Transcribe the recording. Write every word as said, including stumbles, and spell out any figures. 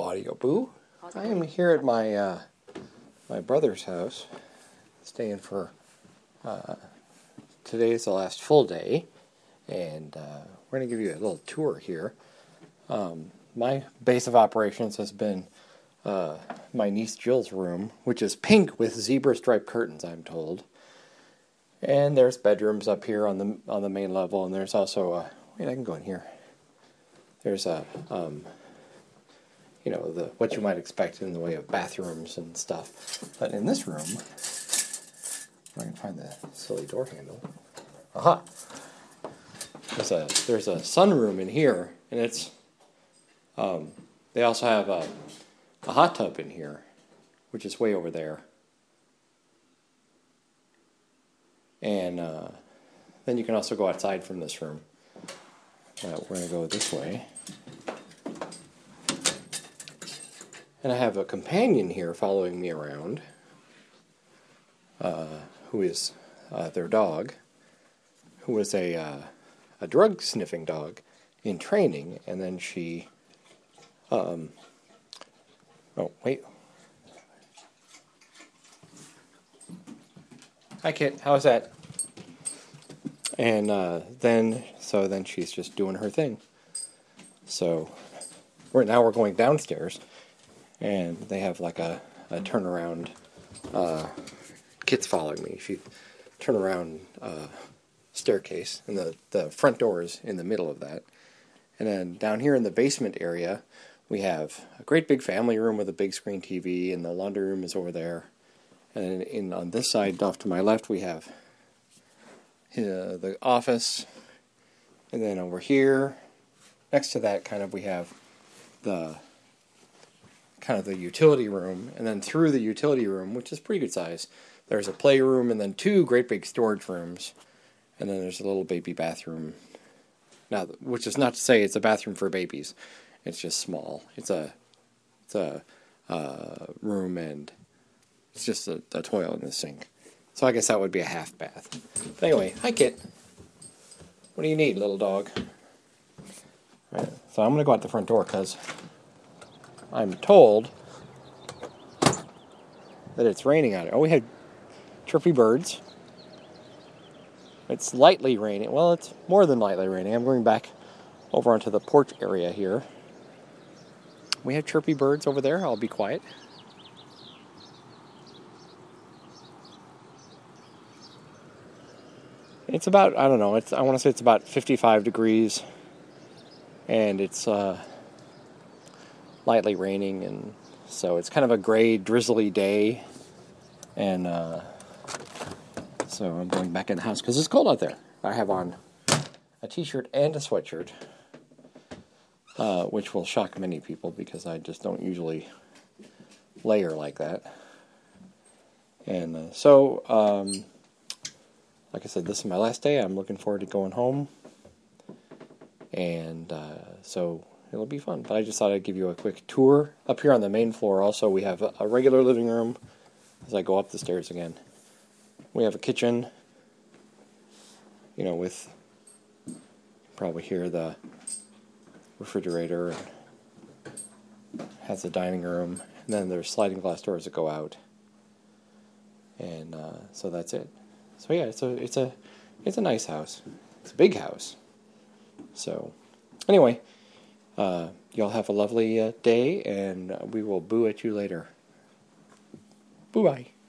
Hello, Audio Boo. I am here at my uh, my brother's house, staying for uh, today's the last full day, and uh, we're going to give you a little tour here. Um, my base of operations has been uh, my niece Jill's room, which is pink with zebra striped curtains, I'm told. And there's bedrooms up here on the on the main level, and there's also a wait, I can go in here. There's a um, you know, the what you might expect in the way of bathrooms and stuff. But in this room, if I can find the silly door handle. Aha! There's a there's a sunroom in here, and it's um, they also have a, a hot tub in here, which is way over there. And uh, then you can also go outside from this room. Uh, we're going to go this way. And I have a companion here following me around, uh, who is uh, their dog, who was a uh, a drug-sniffing dog in training, and then she, um, oh, wait. Hi, Kit. How's that? And uh, then, so then she's just doing her thing. So, right now we're going downstairs. And they have like a, a turnaround, uh, Kit's following me. She turn around uh, staircase, and the, the front door is in the middle of that. And then down here in the basement area, we have a great big family room with a big screen T V, and the laundry room is over there. And in on this side, off to my left, we have uh, the office. And then over here, next to that, kind of, we have the kind of the utility room, and then through the utility room, which is pretty good size, there's a playroom, and then two great big storage rooms, and then there's a little baby bathroom. Now, which is not to say it's a bathroom for babies. It's just small. It's a it's a uh, room, and it's just a, a toilet and a sink. So I guess that would be a half bath. But anyway, hi Kit. What do you need, little dog? All right, so I'm going to go out the front door because I'm told that it's raining out here. Oh, we had chirpy birds. It's lightly raining. Well, it's more than lightly raining. I'm going back over onto the porch area here. We have chirpy birds over there. I'll be quiet. It's about, I don't know, it's I want to say it's about fifty-five degrees. And it's uh, lightly raining, and so it's kind of a gray, drizzly day. And uh, so I'm going back in the house because it's cold out there. I have on a t-shirt and a sweatshirt, uh, which will shock many people because I just don't usually layer like that. And uh, so, um, like I said, this is my last day. I'm looking forward to going home. And uh, so it'll be fun. But I just thought I'd give you a quick tour. Up here on the main floor also, we have a, a regular living room as I go up the stairs again. We have a kitchen, you know, with, you can probably hear the refrigerator, and has a dining room, and then there's sliding glass doors that go out. And uh, so that's it. So yeah, it's a it's a it's a nice house. It's a big house. So anyway, uh, y'all have a lovely uh, day, and we will boo at you later. Boo bye.